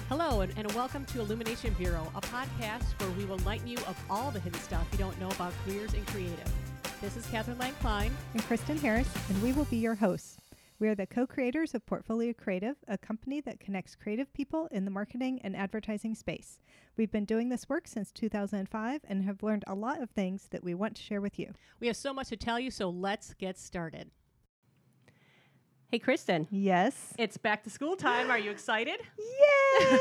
Hello, and welcome to Illumination Bureau, a podcast where we will enlighten you of all the hidden stuff you don't know about careers in creative. This is Catherine Lang Klein. And Kristen Harris, and we will be your hosts. We are the co-creators of Portfolio Creative, a company that connects creative people in the marketing and advertising space. We've been doing this work since 2005 and have learned a lot of things that we want to share with you. We have so much to tell you, so let's get started. Hey, Kristen. Yes. It's back to school time. Are you excited? Yay!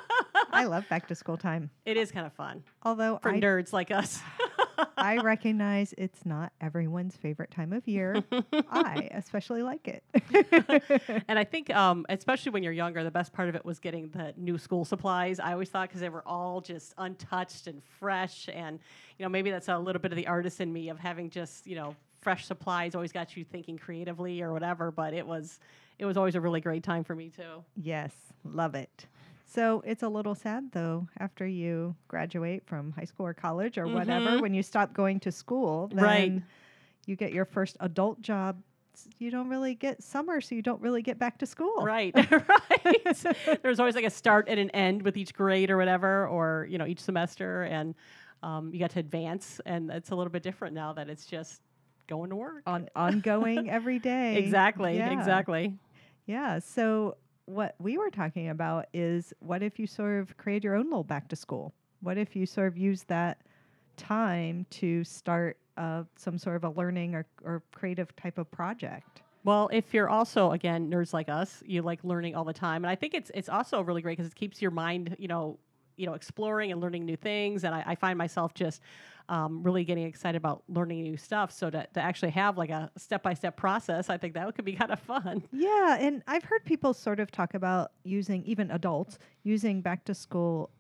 I love back to school time. It is kind of fun. Although for nerds like us. I recognize it's not everyone's favorite time of year. I especially like it. And I think, especially when you're younger, the best part of it was getting the new school supplies. I always thought because they were all just untouched and fresh. And, maybe that's a little bit of the artist in me of having just, fresh supplies always got you thinking creatively or whatever. But it was always a really great time for me, too. Yes, love it. So it's a little sad, though, after you graduate from high school or college or whatever, when you stop going to school, then you get your first adult job. You don't really get summer, so you don't really get back to school. Right, right. There's always like a start and an end with each grade or whatever, or, each semester, and you got to advance, and it's a little bit different now that it's just going to work. Ongoing every day. Exactly, Yeah. exactly. Yeah, so what we were talking about is what if you sort of create your own little back to school? What if you sort of use that time to start some sort of a learning or creative type of project? Well, if you're also, again, nerds like us, you like learning all the time. And I think it's also really great because it keeps your mind, exploring and learning new things. And I find myself just really getting excited about learning new stuff. So to actually have like a step-by-step process, I think that could be kind of fun. Yeah, and I've heard people sort of talk about even adults, using back to school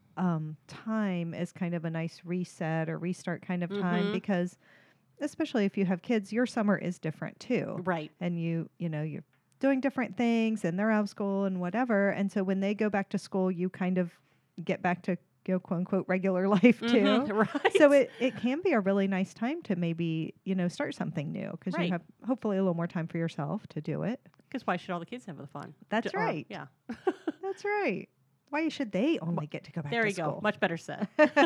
time as kind of a nice reset or restart kind of time, because especially if you have kids, your summer is different too. Right. And you're doing different things and they're out of school and whatever. And so when they go back to school, you kind of get back to quote unquote regular life too. Right. So it can be a really nice time to maybe, start something new because you have hopefully a little more time for yourself to do it. Because why should all the kids have the fun? That's right. Yeah. That's right. Why should they only get to go back to school? There you go. Much better said.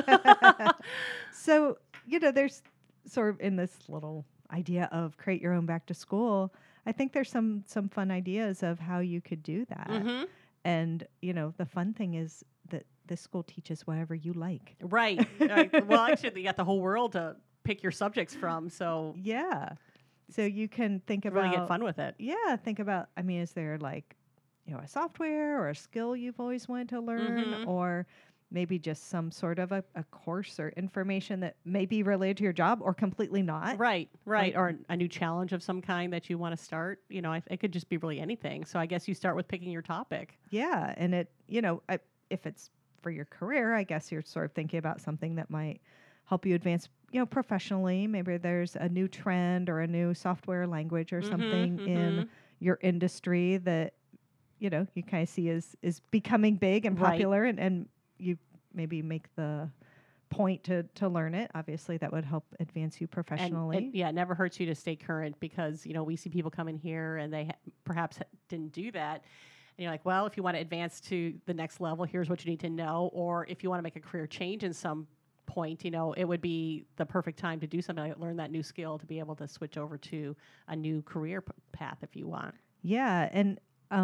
So, there's sort of in this little idea of create your own back to school, I think there's some fun ideas of how you could do that. And, the fun thing is that this school teaches whatever you like. Right. Well, actually, you got the whole world to pick your subjects from. So yeah. So you can think about... really get fun with it. Yeah. Think about, is there like, a software or a skill you've always wanted to learn, or maybe just some sort of a course or information that may be related to your job or completely not. Right. Or a new challenge of some kind that you want to start. It could just be really anything. So I guess you start with picking your topic. Yeah. And it, if it's for your career, I guess you're sort of thinking about something that might help you advance, professionally. Maybe there's a new trend or a new software language or something in your industry that, you kind of see is becoming big and popular, and you maybe make the point to learn it. Obviously, that would help advance you professionally. And it never hurts you to stay current because, we see people come in here and they perhaps didn't do that. And you're like, well, if you want to advance to the next level, here's what you need to know. Or if you want to make a career change in some point, it would be the perfect time to do something like learn that new skill to be able to switch over to a new career path if you want. Yeah. And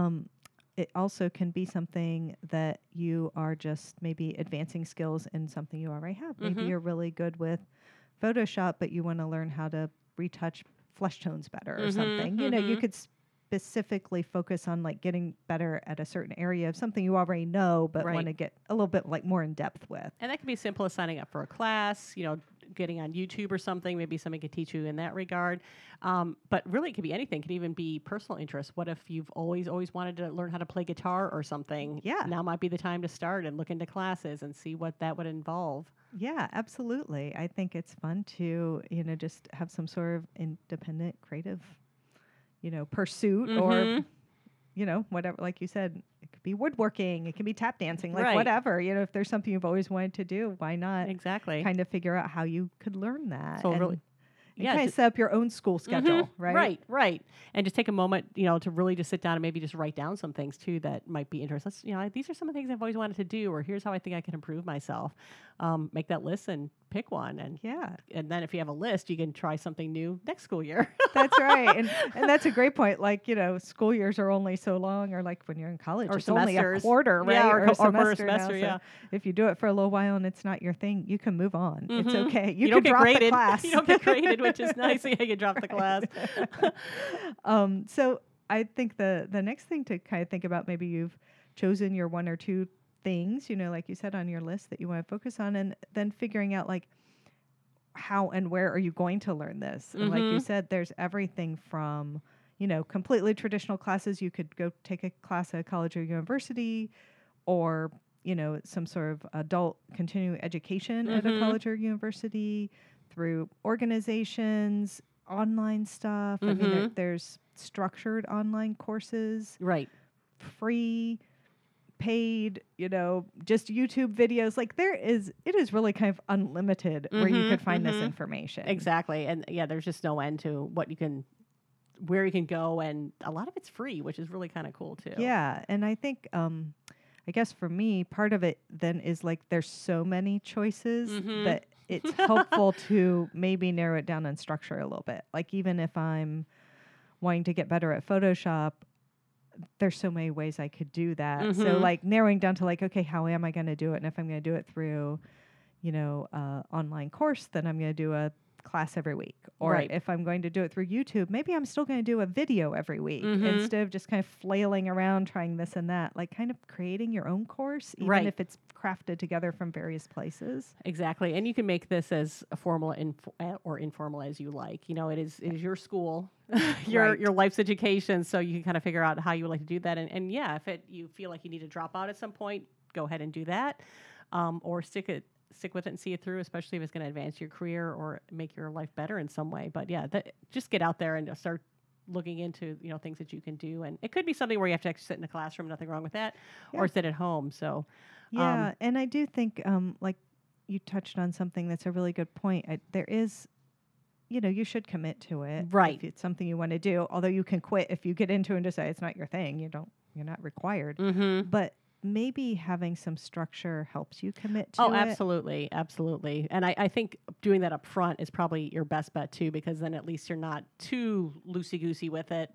it also can be something that you are just maybe advancing skills in something you already have. Maybe you're really good with Photoshop, but you want to learn how to retouch flesh tones better or something. You could specifically focus on like getting better at a certain area of something you already know, but want to get a little bit like more in depth with. And that can be as simple as signing up for a class, getting on YouTube or something. Maybe somebody could teach you in that regard. But really, it could be anything. It could even be personal interest. What if you've always wanted to learn how to play guitar or something? Yeah. Now might be the time to start and look into classes and see what that would involve. Yeah, absolutely. I think it's fun to, just have some sort of independent creative, pursuit or, whatever, like you said, it could be woodworking, it can be tap dancing, like whatever, if there's something you've always wanted to do, why not exactly kind of figure out how you could learn that? So really, You yeah, kind of set up your own school schedule, right? Right, right. And just take a moment, to really just sit down and maybe just write down some things too that might be interesting. These are some of the things I've always wanted to do, or here's how I think I can improve myself. Make that list and pick one. Yeah. And then if you have a list, you can try something new next school year. That's right. And that's a great point. Like, school years are only so long, or like when you're in college, Or it's only a semesters. quarter, right? Yeah, or a quarter semester now. semester, So yeah. if you do it for a little while and it's not your thing, you can move on. It's Mhm. okay. You can don't get drop graded. the class. You don't get graded, which is nice. Yeah, you drop the class. So I think the next thing to kind of think about, maybe you've chosen your one or two things, like you said, on your list that you want to focus on, and then figuring out like how and where are you going to learn this. And like you said, there's everything from, completely traditional classes. You could go take a class at a college or university, or, some sort of adult continuing education at a college or university, through organizations, online stuff. I mean, there's structured online courses, Right. free, paid, just YouTube videos. Like it is really kind of unlimited where you could find this information. Exactly. And yeah, there's just no end to where you can go. And a lot of it's free, which is really kind of cool too. Yeah. And I think, I guess for me, part of it then is like there's so many choices that it's helpful to maybe narrow it down and structure a little bit. Like even if I'm wanting to get better at Photoshop, there's so many ways I could do that. So like narrowing down to like, okay, how am I going to do it? And if I'm going to do it through, online course, then I'm going to do a class every week. Or Right. if I'm going to do it through YouTube, maybe I'm still going to do a video every week instead of just kind of flailing around trying this and that, like kind of creating your own course, even Right. if it's crafted together from various places. Exactly. And you can make this as formal or informal as you like. It is your school, your Right. your life's education, so you can kind of figure out how you would like to do that. And yeah, if you feel like you need to drop out at some point, go ahead and do that, or stick with it and see it through, especially if it's going to advance your career or make your life better in some way. But yeah, just get out there and start looking into things that you can do. And it could be something where you have to actually sit in a classroom, nothing wrong with that, Yeah. or sit at home. So Yeah, and I do think, like you touched on something that's a really good point. There is, you should commit to it, Right. if it's something you want to do. Although you can quit if you get into it and decide it's not your thing. You're not required. But maybe having some structure helps you commit to it. Oh, absolutely. Absolutely. And I think doing that up front is probably your best bet too, because then at least you're not too loosey-goosey with it.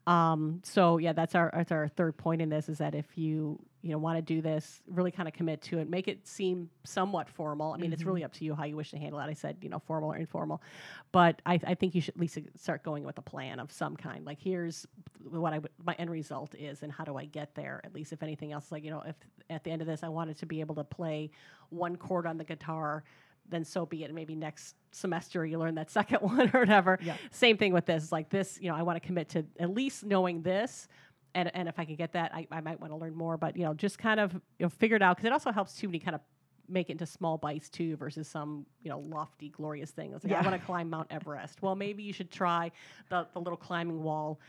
So yeah, that's our third point in this, is that if you want to do this, really kind of commit to it, make it seem somewhat formal. I mean, it's really up to you how you wish to handle it. I said, formal or informal, but I think you should at least start going with a plan of some kind. Like, here's what my end result is, and how do I get there? At least if anything else, like, if at the end of this, I wanted to be able to play one chord on the guitar, then so be it. Maybe next semester you learn that second one or whatever. Yeah. Same thing with this. Like this, I want to commit to at least knowing this. And if I can get that, I might want to learn more. But, just kind of figure it out. Because it also helps too when you kind of make it into small bites too, versus some, lofty, glorious thing. It's like, I want to climb Mount Everest. Well, maybe you should try the little climbing wall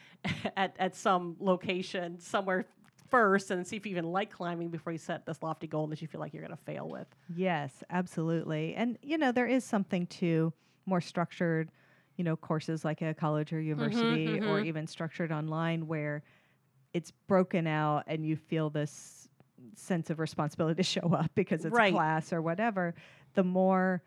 at some location somewhere first, and see if you even like climbing before you set this lofty goal that you feel like you're going to fail with. Yes, absolutely. And, there is something to more structured, courses like a college or university, or even structured online, where it's broken out and you feel this sense of responsibility to show up because it's Right. a class or whatever. The more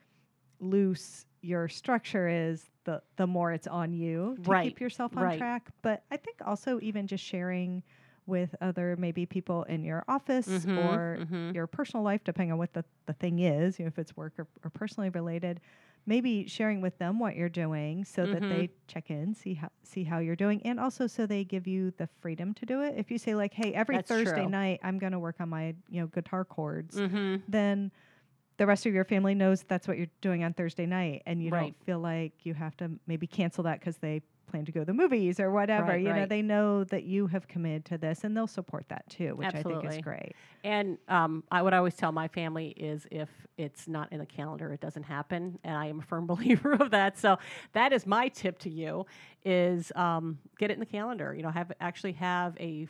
loose your structure is, the more it's on you to Right. keep yourself on Right. track. But I think also even just sharing with other maybe people in your office or your personal life, depending on what the thing is, if it's work or personally related, maybe sharing with them what you're doing so that they check in, see how you're doing, and also so they give you the freedom to do it. If you say like, hey, every That's Thursday true. night I'm going to work on my guitar chords, then the rest of your family knows that's what you're doing on Thursday night, and you Right. don't feel like you have to maybe cancel that because they plan to go to the movies or whatever. Right, right. They know that you have committed to this, and they'll support that too, which I think Absolutely. is great. And what I always tell my family is, if it's not in the calendar, it doesn't happen. And I am a firm believer of that. So that is my tip to you, is get it in the calendar. Have a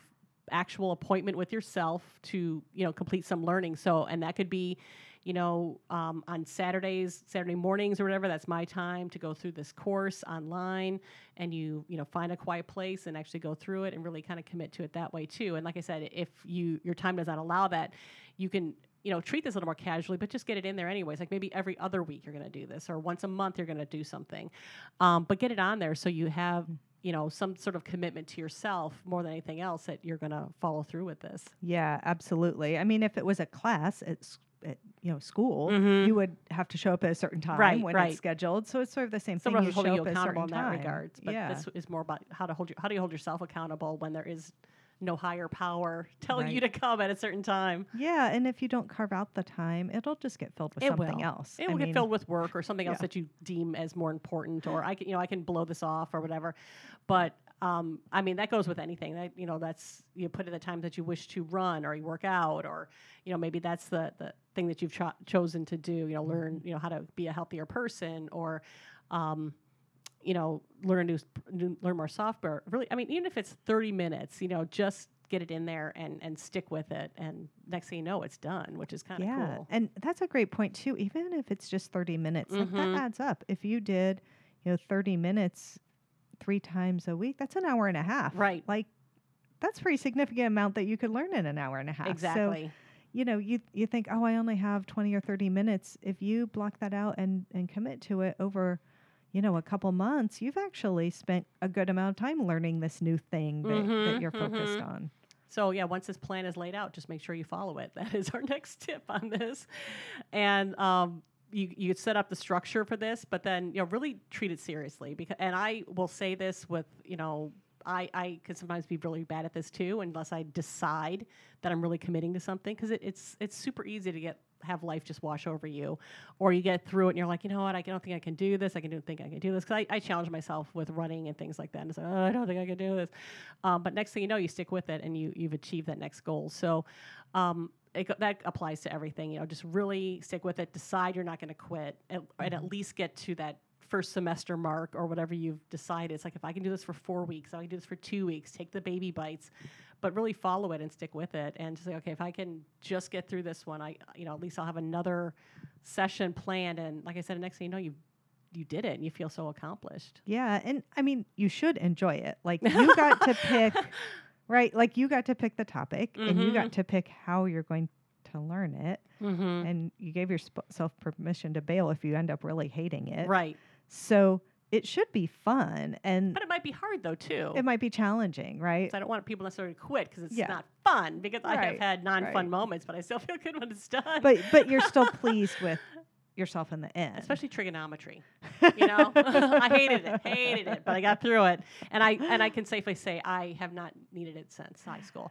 actual appointment with yourself to, complete some learning. So, and that could be, on Saturday mornings or whatever, that's my time to go through this course online, and find a quiet place and actually go through it and really kind of commit to it that way too. And like I said, if your time does not allow that, you can, treat this a little more casually, but just get it in there anyways. Like maybe every other week you're going to do this, or once a month you're going to do something, but get it on there so you have, some sort of commitment to yourself more than anything else that you're going to follow through with this. Yeah, absolutely. I mean, if it was a class at school, you would have to show up at a certain time when it's scheduled. So it's sort of the same thing. Someone You holding show you up at a accountable certain in that time. regard. But this is more about how do you hold yourself accountable when there is no higher power telling you to come at a certain time. Yeah, and if you don't carve out the time, it'll just get filled with something else. It will get filled with work or something else that you deem as more important, or I can blow this off or whatever. But that goes with anything. That's you put in the time that you wish to run or you work out, or maybe that's the thing that you've chosen to do. Learn how to be a healthier person, or learn more software. Really, even if it's 30 minutes, just get it in there and stick with it. And next thing you know, it's done, which is kind of cool. And that's a great point too. Even if it's just 30 minutes, like that adds up. If you did, 30 minutes 3 times a week, that's an hour and a half. Right. Like that's a pretty significant amount that you could learn in an hour and a half. Exactly. So, you think, oh, I only have 20 or 30 minutes. If you block that out and commit to it over, a couple months, you've actually spent a good amount of time learning this new thing that you're focused on. So yeah, once this plan is laid out, just make sure you follow it. That is our next tip on this. And you set up the structure for this, but then really treat it seriously. And I will say this with I can sometimes be really bad at this too, unless I decide that I'm really committing to something, because it's super easy to have life just wash over you, or you get through it and you're like, you know what, I don't think I can do this. I don't think I can do this, because I challenge myself with running and things like that, and it's like, oh, I don't think I can do this. But next thing you know, you stick with it and you've achieved that next goal. So that applies to everything. Just really stick with it. Decide you're not going to quit, and at least get to that first semester mark or whatever you've decided. It's like, if I can do this for 4 weeks, I can do this for 2 weeks, take the baby bites, but really follow it and stick with it, and just say, okay, if I can just get through this one, at least I'll have another session planned. And like I said, the next thing you know, you did it and you feel so accomplished. Yeah. And you should enjoy it. Like you got to pick, right? Like you got to pick the topic and you got to pick how you're going to learn it. And you gave yourself permission to bail if you end up really hating it. Right. So it should be fun. But it might be hard though too. It might be challenging, right? So I don't want people necessarily to quit because it's not fun, because I have had non-fun moments, but I still feel good when it's done. But you're still pleased with yourself in the end. Especially trigonometry. I hated it, but I got through it. And I can safely say I have not needed it since high school.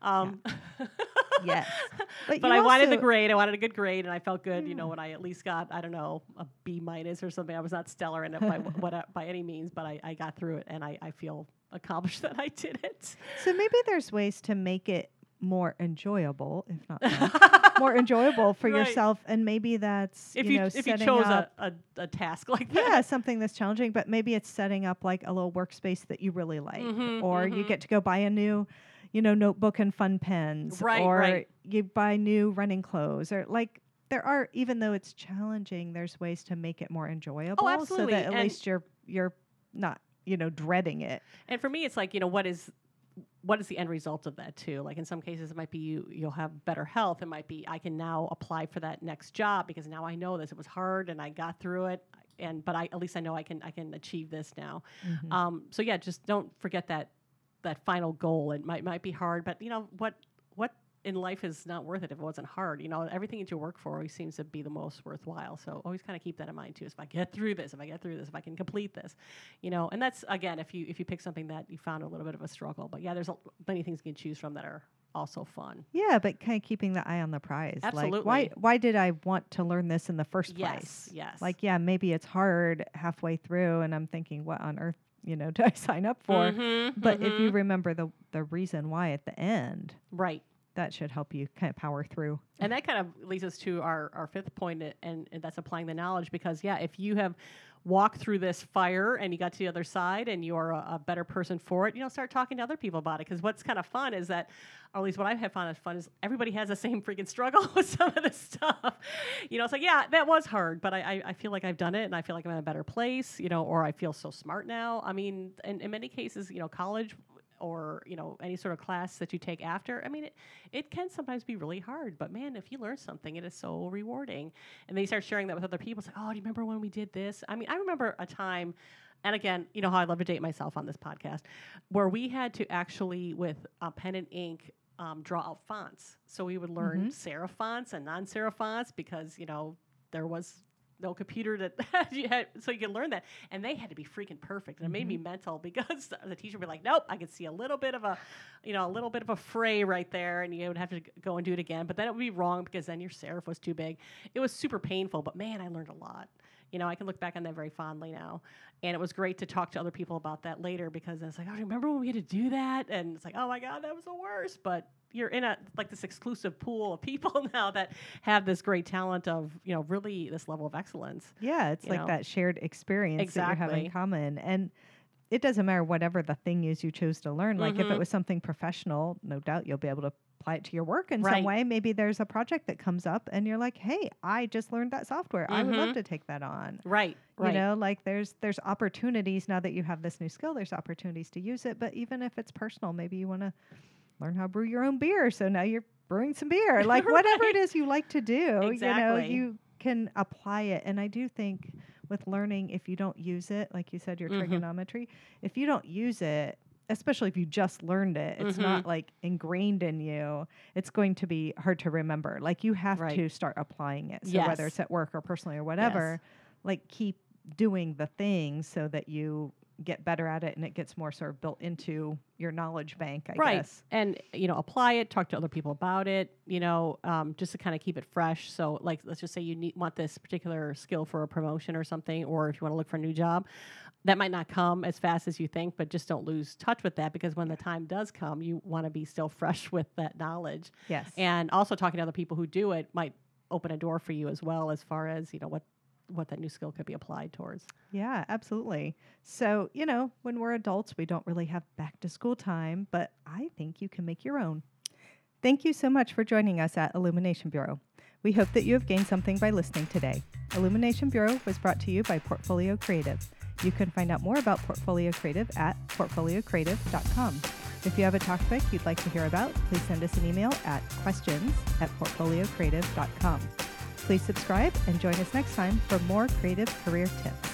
Yes. But I wanted the grade. I wanted a good grade, and I felt good, when I at least got, I don't know, a B- or something. I was not stellar in it by any means, but I got through it, and I feel accomplished that I did it. So maybe there's ways to make it more enjoyable, if not fun, more enjoyable for yourself. And maybe that's, if you chose a task like that. Yeah, something that's challenging, but maybe it's setting up like a little workspace that you really like, or you get to go buy a new, notebook and fun pens, or you buy new running clothes, or like there are, even though it's challenging, there's ways to make it more enjoyable. Oh, absolutely. So that at least you're not, dreading it. And for me, it's like, what is the end result of that too? Like in some cases, it might be you'll have better health. It might be I can now apply for that next job because now I know this. It was hard and I got through it. But at least I know I can achieve this now. So yeah, just don't forget that final goal. It might be hard, but what in life is not worth it if it wasn't hard. Everything that you work for always seems to be the most worthwhile. So always kind of keep that in mind too. If I get through this, if I can complete this, and that's, again, if you pick something that you found a little bit of a struggle. But yeah, there's many things you can choose from that are also fun. Yeah, but kind of keeping the eye on the prize. Absolutely. Like, why did I want to learn this in the first place? Yes. Like, yeah, maybe it's hard halfway through, and I'm thinking, what on earth, do I sign up for? But if you remember the reason why at the end, right, that should help you kind of power through. And that kind of leads us to our fifth point, and that's applying the knowledge. Because, yeah, if you have walk through this fire and you got to the other side and you're a better person for it, start talking to other people about it. Because what's kind of fun is that, or at least what I have found is fun, is everybody has the same freaking struggle with some of this stuff. It's like, yeah, that was hard, but I feel like I've done it and I feel like I'm in a better place, or I feel so smart now. I mean, in many cases, college or, any sort of class that you take after, I mean, it can sometimes be really hard, but man, if you learn something, it is so rewarding. And then you start sharing that with other people. It's like, oh, do you remember when we did this? I mean, I remember a time, and again, you know how I love to date myself on this podcast, where we had to actually, with pen and ink, draw out fonts. So we would learn serif fonts and non-serif fonts because, there was no computer that you had, so you could learn that. And they had to be freaking perfect. And it made me mental because the teacher would be like, nope, I could see a little bit of a fray right there. And you would have to go and do it again. But then it would be wrong because then your serif was too big. It was super painful, but man, I learned a lot. I can look back on that very fondly now. And it was great to talk to other people about that later because I was like, oh, do you remember when we had to do that? And it's like, oh my God, that was the worst. But you're in this exclusive pool of people now that have this great talent of, really this level of excellence. Yeah, it's like that shared experience that you have in common. And it doesn't matter whatever the thing is you chose to learn. Like if it was something professional, no doubt you'll be able to apply it to your work in some way. Maybe there's a project that comes up and you're like, hey, I just learned that software. I would love to take that on. Right. Like there's opportunities now that you have this new skill, there's opportunities to use it. But even if it's personal, maybe you want to learn how to brew your own beer. So now you're brewing some beer, like whatever it is you like to do, you can apply it. And I do think with learning, if you don't use it, like you said, your trigonometry, if you don't use it, especially if you just learned it, it's not like ingrained in you. It's going to be hard to remember. Like you have to start applying it. So whether it's at work or personally or whatever, like keep doing the things so that you get better at it and it gets more sort of built into your knowledge bank, I guess. And, apply it, talk to other people about it, just to kind of keep it fresh. So like, let's just say you want this particular skill for a promotion or something, or if you want to look for a new job, that might not come as fast as you think, but just don't lose touch with that because when the time does come, you want to be still fresh with that knowledge. Yes. And also talking to other people who do it might open a door for you as well as far as, what that new skill could be applied towards. Yeah, absolutely. So, when we're adults, we don't really have back to school time, but I think you can make your own. Thank you so much for joining us at Illumination Bureau. We hope that you have gained something by listening today. Illumination Bureau was brought to you by Portfolio Creative. You can find out more about Portfolio Creative at portfoliocreative.com. If you have a topic you'd like to hear about, please send us an email at questions@portfoliocreative.com. Please subscribe and join us next time for more creative career tips.